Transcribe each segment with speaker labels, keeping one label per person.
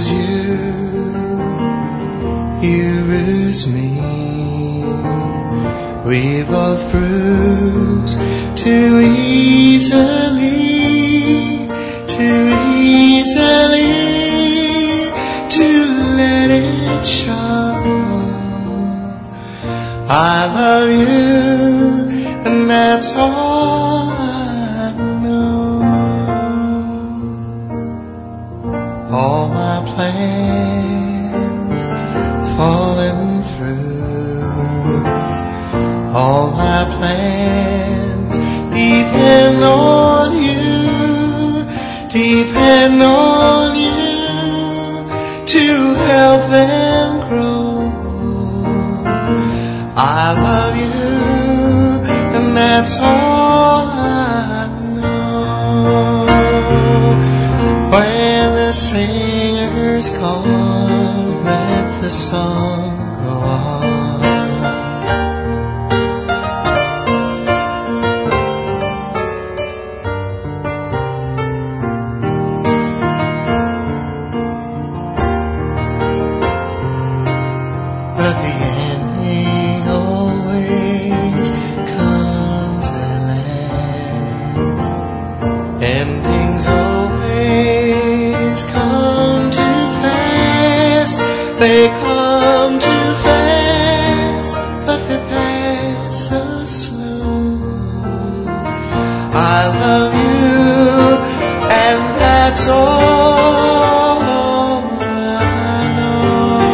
Speaker 1: bruise you, you bruise me. We both bruise too easily, to let it show. I love you, and that's all I know. All my plans falling through. All my plans depend on you, depend on you to help them grow. I love you, and that's all I know. When the singer's gone, let the song go on. But the ending always comes at last. Endings always come too fast. They come too fast, but they pass so slow. I love you, and that's all I know.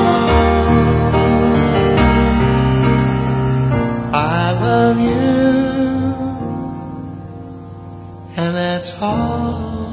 Speaker 1: I love you, and that's all